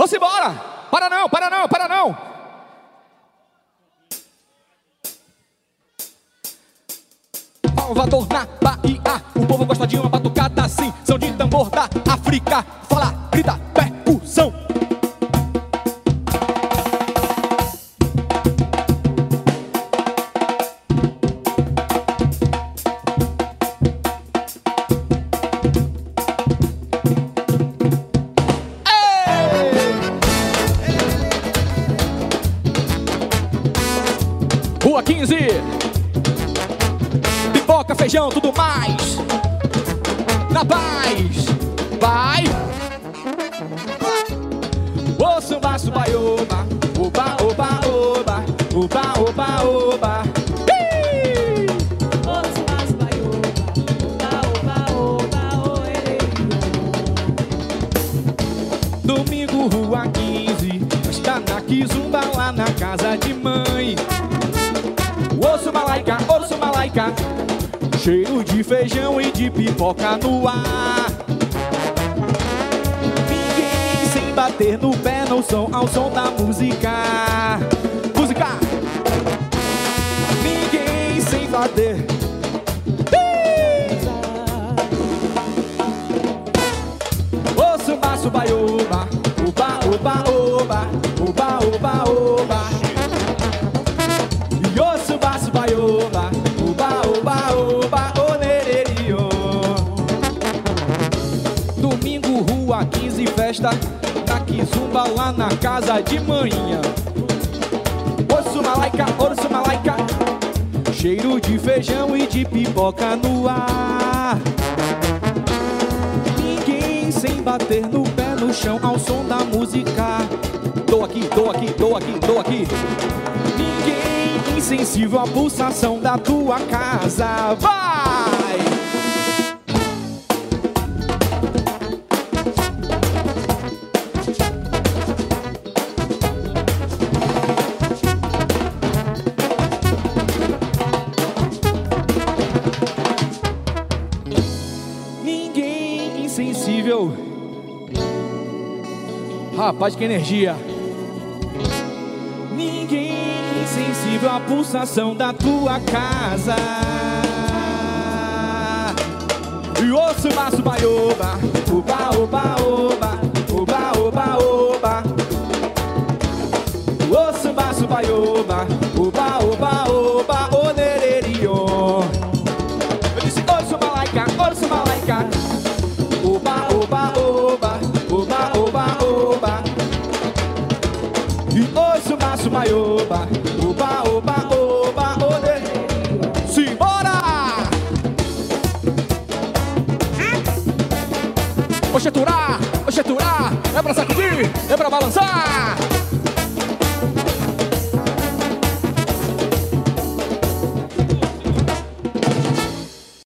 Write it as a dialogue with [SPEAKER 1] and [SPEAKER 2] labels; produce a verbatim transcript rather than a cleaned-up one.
[SPEAKER 1] Vamos embora. Para não, para não, para não. Salvador na Bahia, o povo gosta de uma batucada assim. São de tambor da África. Fala, grita, percussão. Rua quinze, pipoca, feijão, tudo mais. Na paz, vai. O samba, subaioba, oba, oba, oba, oba, oba, oba.
[SPEAKER 2] O samba, subaioba, oba, oba, oba, oerê.
[SPEAKER 1] Domingo, rua quinze, está na Kizumba, lá na casa de mãe. Osso malaica, osso malaica, cheiro de feijão e de pipoca no ar. Ninguém sem bater no pé no som, ao som da música. Música! Ninguém sem bater. Osso baço baioba, oba, oba, oba, oba, oba, oba. Osso, baço, baioba, oba, oba, oba, onererio. Domingo, rua quinze, festa na Kizumba, lá na casa de manhã. Osso malaica, osso malaica, cheiro de feijão e de pipoca no ar. Ninguém sem bater no pé no chão, ao som da música. Tô aqui, tô aqui, tô aqui, tô aqui. Ninguém insensível à pulsação da tua casa. Vai! Ninguém insensível. Rapaz, que energia. Sensível à pulsação da tua casa. E osso, maço, baioba, oba, oba, oba, oba, oba, oba. Osso, maço, baioba, oba, oba, oba, onererio. Eu disse osso, malaica, osso, malaica, oba, oba, oba, oba, oba, oba. E osso, maço, baioba, oba, oba, oba, ode. Simbora! Oxe, aturar, oxe, aturar. É pra sacudir, é pra balançar.